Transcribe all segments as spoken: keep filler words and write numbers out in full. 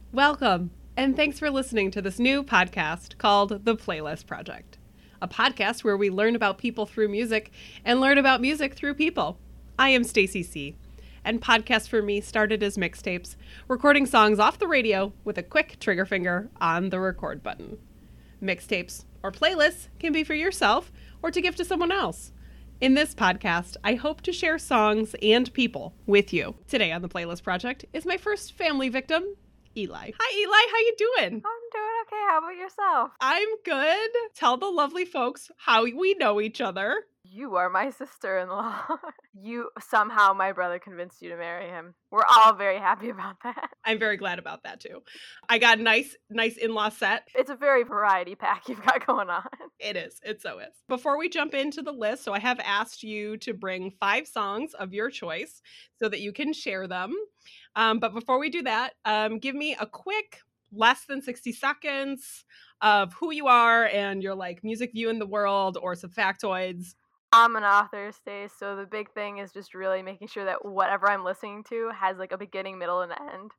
Welcome, and thanks for listening to this new podcast called The Playlist Project, a podcast where we learn about people through music and learn about music through people. I am Stacy C., and podcasts for me started as mixtapes, recording songs off the radio with a quick trigger finger on the record button. Mixtapes or playlists can be for yourself or to give to someone else. In this podcast, I hope to share songs and people with you. Today on The Playlist Project is my first family victim, Eli. Hi, Eli. How you doing? I'm doing okay. How about yourself? I'm good. Tell the lovely folks how we know each other. You are my sister-in-law. You, somehow my brother convinced you to marry him. We're all very happy about that. I'm very glad about that, too. I got a nice, nice in-law set. It's a very variety pack you've got going on. It is. It so is. Before we jump into the list, so I have asked you to bring five songs of your choice so that you can share them. Um, but before we do that, um, give me a quick, less than sixty seconds of who you are and your like music view in the world or some factoids. I'm an author, Stace, so the big thing is just really making sure that whatever I'm listening to has like a beginning, middle, and end.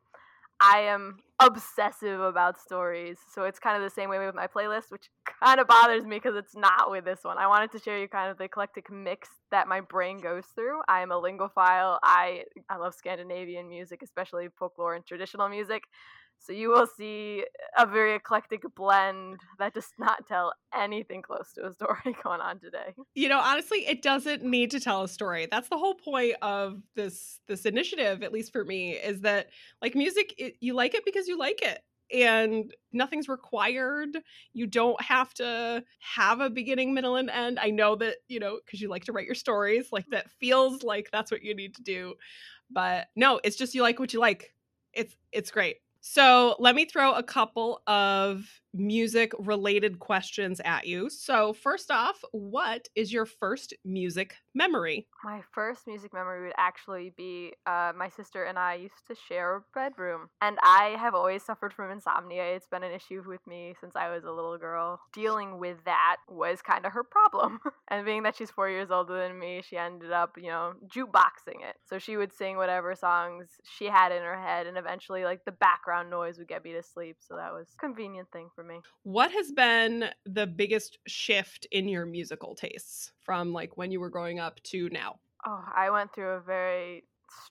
I am obsessive about stories, so it's kind of the same way with my playlist, which kind of bothers me because it's not with this one. I wanted to show you kind of the eclectic mix that my brain goes through. I am a lingophile. I, I love Scandinavian music, especially folklore and traditional music. So you will see a very eclectic blend that does not tell anything close to a story going on today. You know, honestly, it doesn't need to tell a story. That's the whole point of this this initiative, at least for me, is that like music, it, you like it because you like it. And nothing's required. You don't have to have a beginning, middle, and end. I know that, you know, because you like to write your stories, like that feels like that's what you need to do. But no, it's just you like what you like. It's it's great. So let me throw a couple of music-related questions at you. So first off, what is your first music memory? My first music memory would actually be uh, my sister and I used to share a bedroom. And I have always suffered from insomnia. It's been an issue with me since I was a little girl. Dealing with that was kind of her problem. And being that she's four years older than me, she ended up, you know, jukeboxing it. So she would sing whatever songs she had in her head, and eventually, like, the background noise would get me to sleep. So that was a convenient thing for me. What has been the biggest shift in your musical tastes from like when you were growing up to now? Oh, I went through a very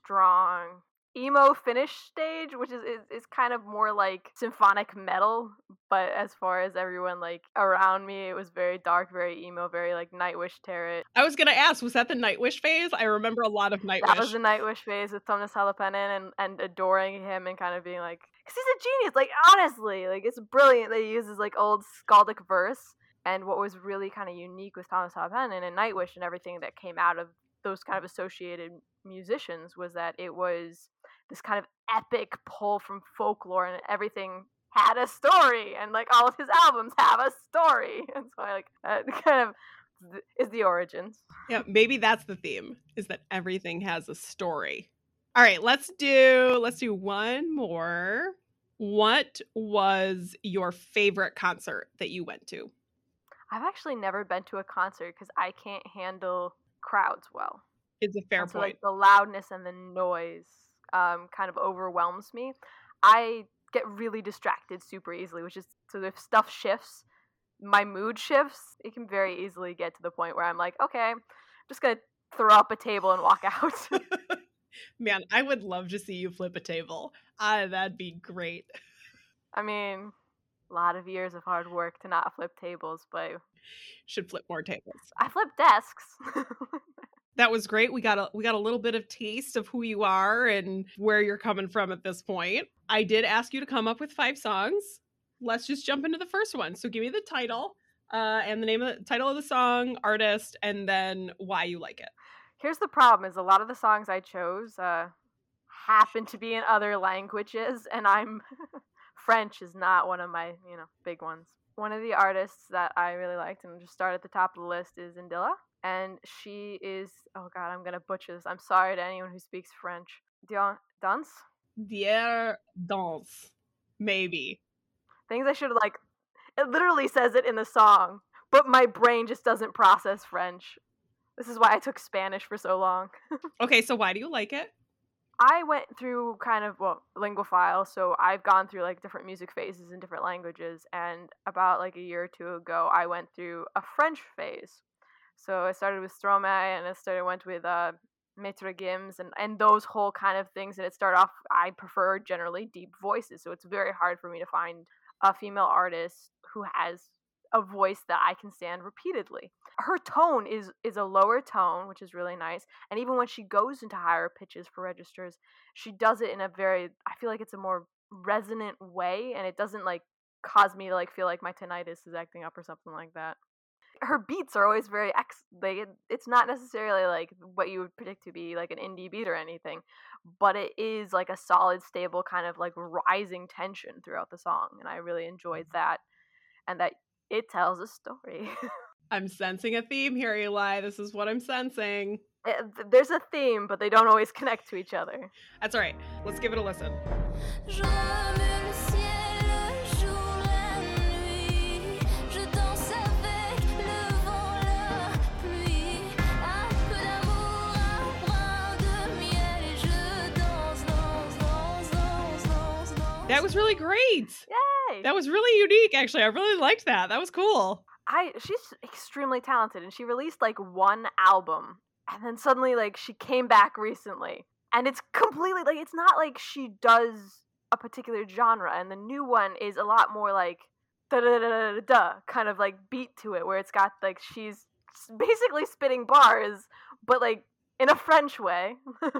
strong emo finish stage, which is, is is kind of more like symphonic metal, but as far as everyone like around me, it was very dark, very emo, very like Nightwish Tarot. I was gonna ask, was that the Nightwish phase? I remember a lot of Nightwish. That was the Nightwish phase with Thomas Halapanen and, and adoring him and kind of being like, because he's a genius, like honestly, like it's brilliant that he uses like old skaldic verse. And what was really kind of unique with Thomas Halapanen and Nightwish and everything that came out of those kind of associated musicians was that it was this kind of epic pull from folklore, and everything had a story, and like all of his albums have a story. And so I like that kind of is the origins. Yeah, maybe that's the theme, is that everything has a story. All right, let's do let's do one more. What was your favorite concert that you went to? I've actually never been to a concert because I can't handle crowds well. It's a fair and so, point. Like the loudness and the noise um, kind of overwhelms me. I get really distracted super easily, which is so if stuff shifts, my mood shifts. It can very easily get to the point where I'm like, okay, I'm just gonna throw up a table and walk out. Man, I would love to see you flip a table. Ah, that'd be great. I mean, a lot of years of hard work to not flip tables, but should flip more tables. I flip desks. That was great. We got a we got a little bit of taste of who you are and where you're coming from at this point. I did ask you to come up with five songs. Let's just jump into the first one. So give me the title, uh, and the name of the title of the song, artist, and then why you like it. Here's the problem: is a lot of the songs I chose uh, happen to be in other languages, and I'm French is not one of my you know big ones. One of the artists that I really liked, and just start at the top of the list, is Indila. And she is, oh god, I'm going to butcher this. I'm sorry to anyone who speaks French. Dion, Danse? Dier Danse. Maybe. Things I should have, like, it literally says it in the song, but my brain just doesn't process French. This is why I took Spanish for so long. Okay, so why do you like it? I went through kind of, well, linguophile, so I've gone through like different music phases in different languages, and about like a year or two ago, I went through a French phase. So I started with Stromae, and I started went with uh, Maitre Gims, and, and those whole kind of things, and it started off, I prefer generally deep voices, so it's very hard for me to find a female artist who has a voice that I can stand repeatedly. Her tone is is a lower tone, which is really nice. And even when she goes into higher pitches for registers, she does it in a very, I feel like it's a more resonant way, and it doesn't like cause me to like feel like my tinnitus is acting up or something like that. Her beats are always very ex like it, it's not necessarily like what you would predict to be like an indie beat or anything, but it is like a solid, stable kind of like rising tension throughout the song, and I really enjoyed that, and that it tells a story. I'm sensing a theme here, Eli. This is what I'm sensing. It, there's a theme, but they don't always connect to each other. That's all right. Let's give it a listen. That was really great. Yay! That was really unique, actually. I really liked that. That was cool. I she's extremely talented, and she released like one album, and then suddenly like she came back recently, and it's completely like it's not like she does a particular genre, and the new one is a lot more like da da da da da kind of like beat to it, where it's got like she's basically spitting bars, but like in a French way.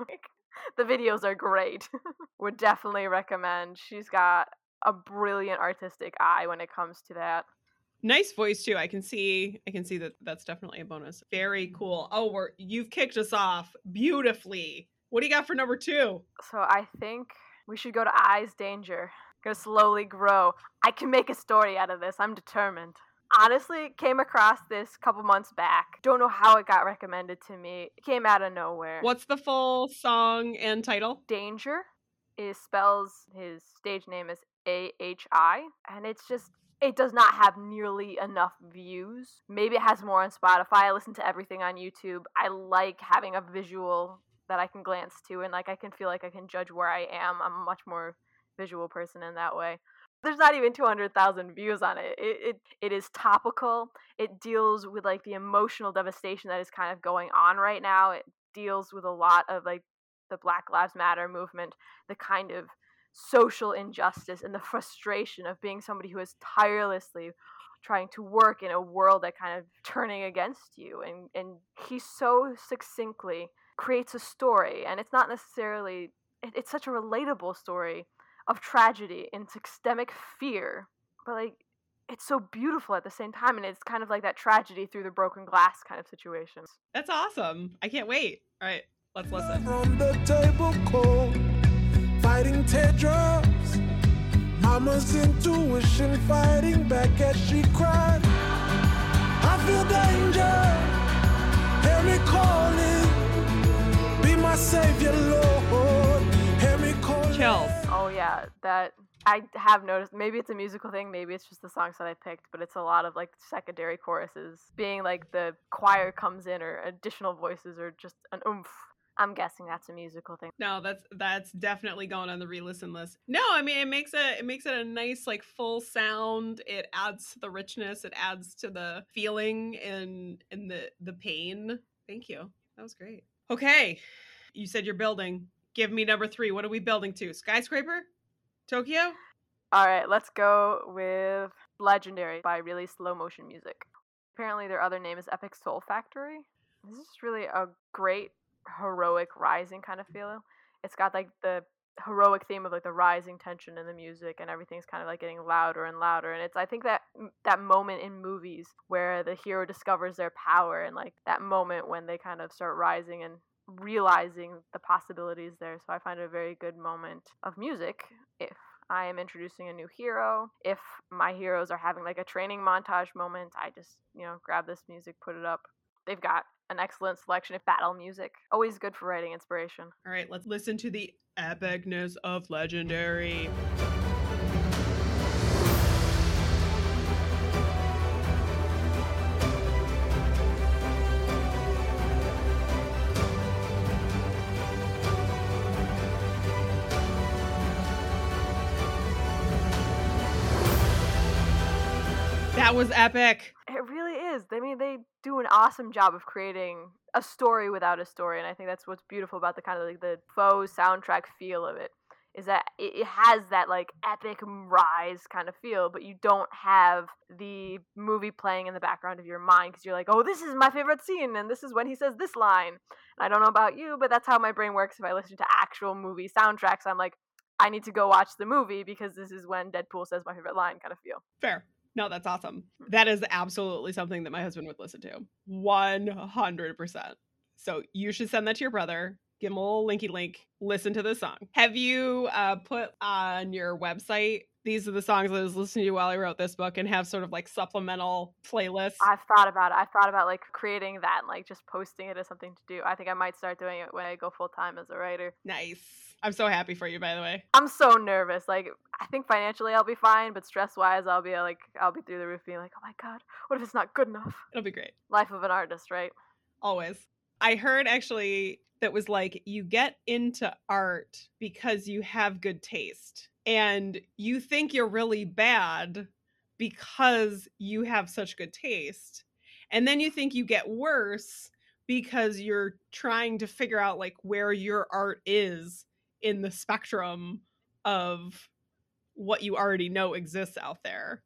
The videos are great. Would definitely recommend. She's got a brilliant artistic eye when it comes to that. Nice voice too. I can see I can see that that's definitely a bonus. Very cool. Oh, we're you've kicked us off beautifully. What do you got for number two? So I think we should go to Eyes Danger. Gonna slowly grow. I can make a story out of this. I'm determined. Honestly, came across this a couple months back. Don't know how it got recommended to me. It came out of nowhere. What's the full song and title? Danger is spells his stage name is A H I, and it's just it does not have nearly enough views. Maybe it has more on Spotify. I listen to everything on YouTube. I like having a visual that I can glance to, and like I can feel like I can judge where I am. I'm a much more visual person in that way. There's not even two hundred thousand views on it. It, it. it is topical. It deals with like the emotional devastation that is kind of going on right now. It deals with a lot of like the Black Lives Matter movement, the kind of social injustice and the frustration of being somebody who is tirelessly trying to work in a world that kind of turning against you. And, and he so succinctly creates a story, and it's not necessarily, it, it's such a relatable story of tragedy and systemic fear, but like it's so beautiful at the same time, and it's kind of like that tragedy through the broken glass kind of situation. That's awesome. I can't wait. All right, let's listen. From the table cold, fighting teardrops, mama's intuition fighting back as she cried. I feel danger, hear me calling, be my savior, Lord, hear me calling. Chills. Oh yeah, that I have noticed. Maybe it's a musical thing, maybe it's just the songs that I picked, but it's a lot of like secondary choruses being like the choir comes in, or additional voices, or just an oomph. I'm guessing that's a musical thing. No, that's that's definitely going on the re-listen list. No, I mean it makes it it makes it a nice like full sound. It adds to the richness. It adds to the feeling and and the the pain. Thank you. That was great. Okay, you said you're building. Give me number three. What are we building to? Skyscraper? Tokyo? All right, let's go with Legendary by Really Slow Motion Music. Apparently their other name is Epic Soul Factory. This is really a great heroic rising kind of feel. It's got like the heroic theme of like the rising tension in the music, and everything's kind of like getting louder and louder, and it's I think that that moment in movies where the hero discovers their power, and like that moment when they kind of start rising and realizing the possibilities there. So I find it a very good moment of music if I am introducing a new hero. If my heroes are having like a training montage moment, I just, you know, grab this music, put it up. They've got an excellent selection of battle music. Always good for writing inspiration. All right, let's listen to the epicness of Legendary. That was epic. It really is. I mean, they do an awesome job of creating a story without a story, and I think that's what's beautiful about the kind of like the faux soundtrack feel of it. Is that it, it has that like epic rise kind of feel, but you don't have the movie playing in the background of your mind because you're like, oh, this is my favorite scene, and this is when he says this line. And I don't know about you, but that's how my brain works. If I listen to actual movie soundtracks, I'm like, I need to go watch the movie because this is when Deadpool says my favorite line kind of feel. Fair. No, that's awesome. That is absolutely something that my husband would listen to. one hundred percent. So you should send that to your brother. Give him a little linky link. Listen to this song. Have you uh, put on your website, these are the songs I was listening to while I wrote this book, and have sort of like supplemental playlists? I've thought about it. I've thought about like creating that and like just posting it as something to do. I think I might start doing it when I go full time as a writer. Nice. I'm so happy for you, by the way. I'm so nervous. Like, I think financially I'll be fine, but stress-wise, I'll be like, I'll be through the roof being like, oh my God, what if it's not good enough? It'll be great. Life of an artist, right? Always. I heard actually that was like, you get into art because you have good taste. And you think you're really bad because you have such good taste. And then you think you get worse because you're trying to figure out like where your art is in the spectrum of what you already know exists out there.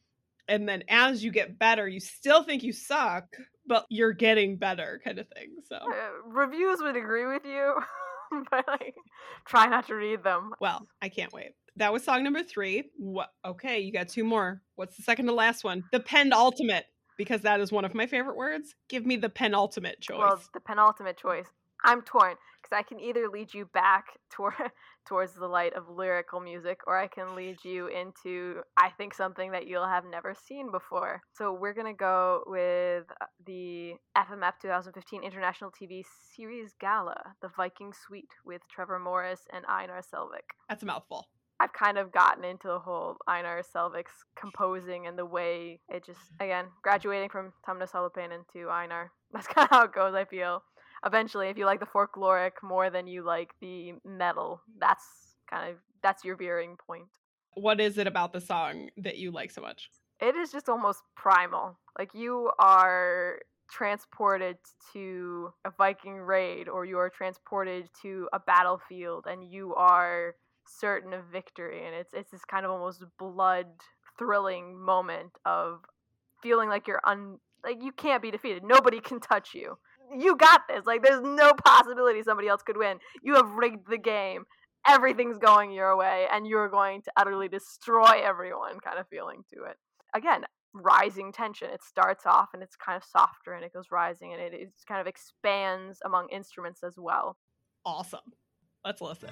And then as you get better, you still think you suck, but you're getting better kind of thing. So uh, reviews would agree with you, but like, try not to read them. Well, I can't wait. That was song number three. What? Okay, you got two more. What's the second to last one? The penultimate, because that is one of my favorite words. Give me the penultimate choice. Well, the penultimate choice. I'm torn because I can either lead you back toward towards the light of lyrical music, or I can lead you into, I think, something that you'll have never seen before. So we're going to go with the F M F twenty fifteen International T V Series Gala, The Viking Suite with Trevor Morris and Einar Selvik. That's a mouthful. I've kind of gotten into the whole Einar Selvik's composing and the way it just, again, graduating from Tamna Salopainen to Einar. That's kind of how it goes, I feel. Eventually, if you like the folkloric more than you like the metal, that's kind of, that's your veering point. What is it about the song that you like so much? It is just almost primal. Like, you are transported to a Viking raid, or you are transported to a battlefield, and you are certain of victory. And it's it's this kind of almost blood thrilling moment of feeling like you're un like you can't be defeated. Nobody can touch you. You got this. Like, there's no possibility somebody else could win. You have rigged the game. Everything's going your way, and you're going to utterly destroy everyone kind of feeling to it. Again, rising tension. It starts off, and it's kind of softer, and it goes rising, and it, it kind of expands among instruments as well. Awesome. Let's listen.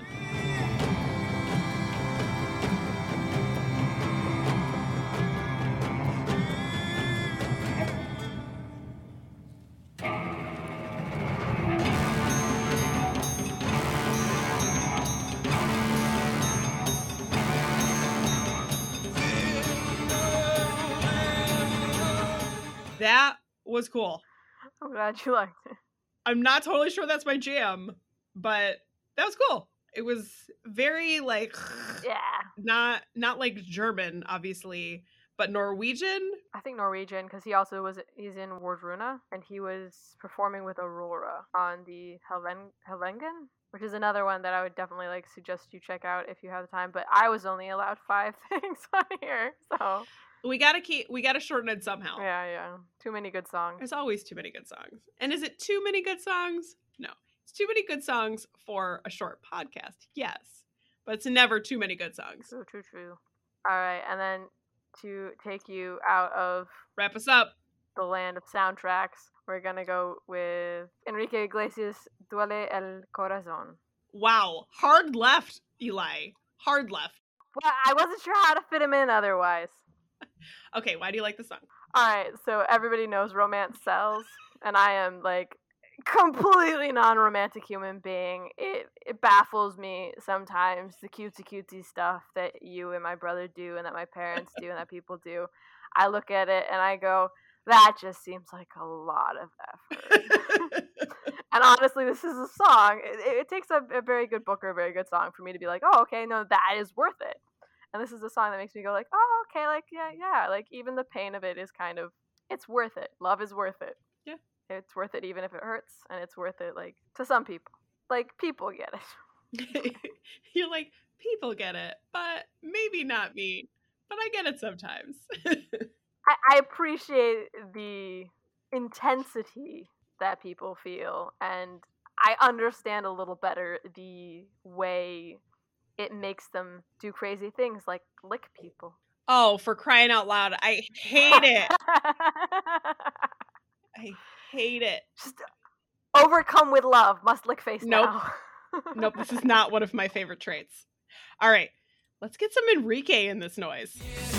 That was cool. I'm glad you liked it. I'm not totally sure that's my jam, but that was cool. It was very like, yeah, not not like German, obviously, but Norwegian. I think Norwegian, because he also was he's in Wardruna, and he was performing with Aurora on the Helven, Helvengen, which is another one that I would definitely like suggest you check out if you have the time. But I was only allowed five things on here, so. We gotta keep. We gotta shorten it somehow. Yeah, yeah. Too many good songs. There's always too many good songs. And is it too many good songs? No, it's too many good songs for a short podcast. Yes, but it's never too many good songs. True, true, true. All right, and then to take you out of wrap us up the land of soundtracks, we're gonna go with Enrique Iglesias' "Duele el Corazón." Wow, hard left, Eli. Hard left. Well, I wasn't sure how to fit him in otherwise. Okay, why do you like the song? Alright, so everybody knows romance sells, and I am, like, completely non-romantic human being. It it baffles me sometimes, the cutesy-cutesy stuff that you and my brother do, and that my parents do, and that people do. I look at it, and I go, that just seems like a lot of effort. And honestly, this is a song. It, it takes a, a very good book or a very good song for me to be like, oh, okay, no, that is worth it. And this is a song that makes me go like, oh, okay, like, yeah, yeah. Like, even the pain of it is kind of, it's worth it. Love is worth it. Yeah. It's worth it even if it hurts, and it's worth it, like, to some people. Like, people get it. You're like, people get it, but maybe not me. But I get it sometimes. I, I appreciate the intensity that people feel, and I understand a little better the way it makes them do crazy things like lick people. Oh, for crying out loud. I hate it. I hate it. Just overcome with love. Must lick face Nope. now. Nope, this is not one of my favorite traits. All right, let's get some Enrique in this noise.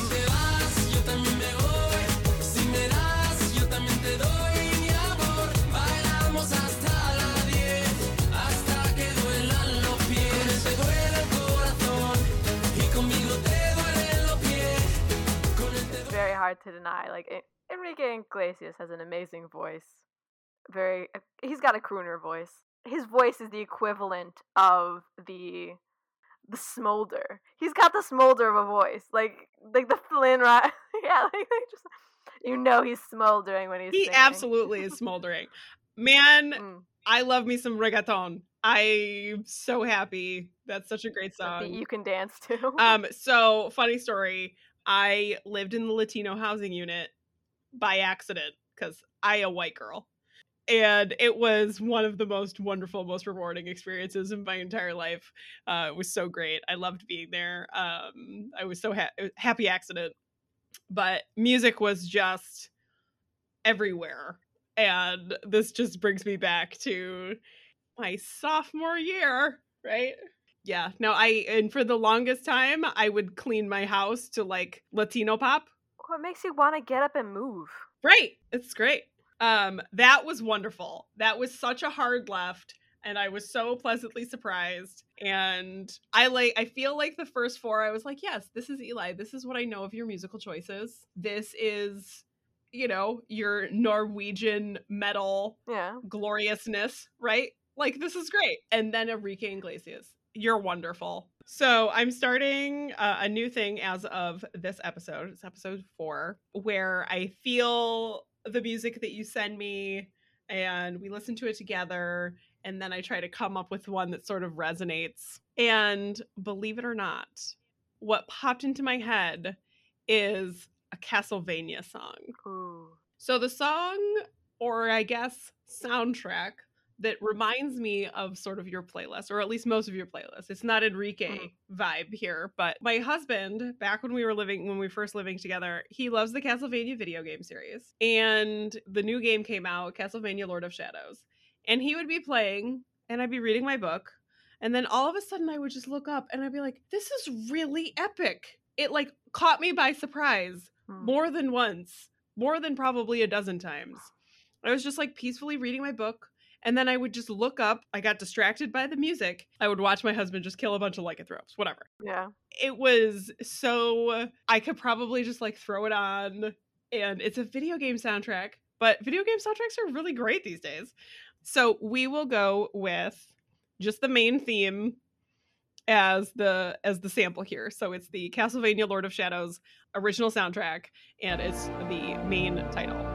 Very hard to deny. Like, Enrique Iglesias has an amazing voice. Very, he's got a crooner voice. His voice is the equivalent of the the smolder. He's got the smolder of a voice, like like the Flynn Rider. Yeah, like, like just you know he's smoldering when he's. He singing. absolutely is smoldering. Man, Mm. I love me some reggaeton. I'm so happy. That's such a great Something song. you can dance to. Um, so funny story. I lived in the Latino housing unit by accident because I a white girl. And it was one of the most wonderful, most rewarding experiences in my entire life. Uh, it was so great. I loved being there. Um, I was so ha- happy accident. But music was just everywhere. And this just brings me back to my sophomore year, right? Yeah. No, I, and for the longest time, I would clean my house to like Latino pop. What makes you want to get up and move? Right. It's great. Um, that was wonderful. That was such a hard left, and I was so pleasantly surprised. And I like I feel like the first four I was like, yes, this is Eli. This is what I know of your musical choices. This is, you know, your Norwegian metal Yeah. gloriousness, right? Like, this is great. And then Enrique Iglesias. You're wonderful. So I'm starting uh, a new thing as of this episode. It's episode four, where I feel the music that you send me and we listen to it together, and then I try to come up with one that sort of resonates. And believe it or not, what popped into my head is a Castlevania song. Ooh. So the song, or I guess soundtrack, that reminds me of sort of your playlist, or at least most of your playlists. It's not Enrique Mm. vibe here, but my husband, back when we were living, when we first living together, he loves the Castlevania video game series. And the new game came out, Castlevania Lord of Shadows. And he would be playing, and I'd be reading my book. And then all of a sudden I would just look up and I'd be like, this is really epic. It like caught me by surprise Mm. more than once, more than probably a dozen times. I was just like peacefully reading my book. And then I would just look up. I got distracted by the music. I would watch my husband just kill a bunch of lycanthropes, whatever. Yeah. It was so, I could probably just like throw it on. And it's a video game soundtrack, but video game soundtracks are really great these days. So we will go with just the main theme as the as the sample here. So it's the Castlevania Lord of Shadows original soundtrack, and it's the main title.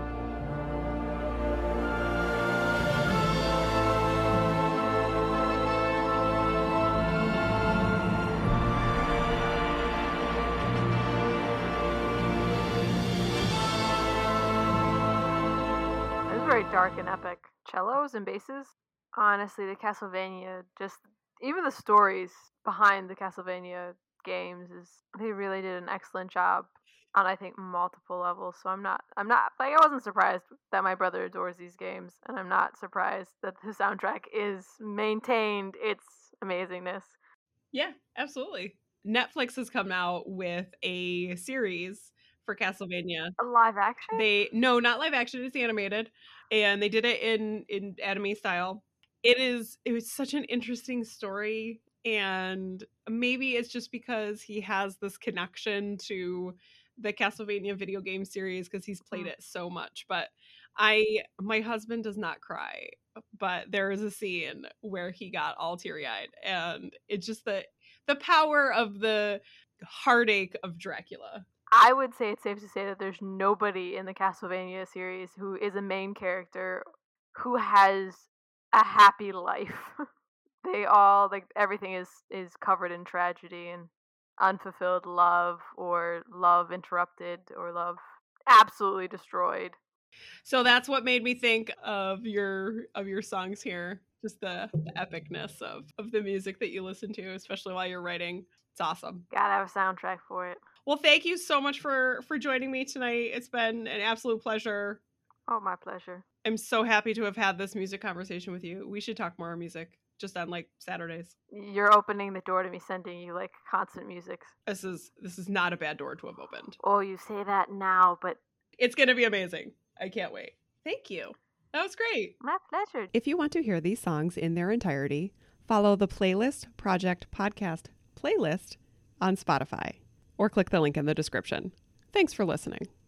It's very dark and epic. Cellos and basses. Honestly, the Castlevania, just even the stories behind the Castlevania games is they really did an excellent job on, I think, multiple levels. So I'm not I'm not like I wasn't surprised that my brother adores these games, and I'm not surprised that the soundtrack is maintained its amazingness. Yeah, absolutely. Netflix has come out with a series for Castlevania. A live action? They no, not live action, it's animated. And they did it in in anime style. It is it was such an interesting story, and maybe it's just because he has this connection to the Castlevania video game series because he's played Mm. it so much. But I my husband does not cry, but there is a scene where he got all teary-eyed, and it's just the the power of the heartache of Dracula. I would say it's safe to say that there's nobody in the Castlevania series who is a main character who has a happy life. They all, like, everything is is covered in tragedy and unfulfilled love, or love interrupted, or love absolutely destroyed. So that's what made me think of your of your songs here. Just the, the epicness of, of the music that you listen to, especially while you're writing. It's awesome. Gotta have a soundtrack for it. Well, thank you so much for, for joining me tonight. It's been an absolute pleasure. Oh, my pleasure. I'm so happy to have had this music conversation with you. We should talk more music, just on like Saturdays. You're opening the door to me sending you like constant music. This is this is not a bad door to have opened. Oh, you say that now, but it's gonna be amazing. I can't wait. Thank you. That was great. My pleasure. If you want to hear these songs in their entirety, follow the Playlist Project podcast playlist on Spotify, or click the link in the description. Thanks for listening.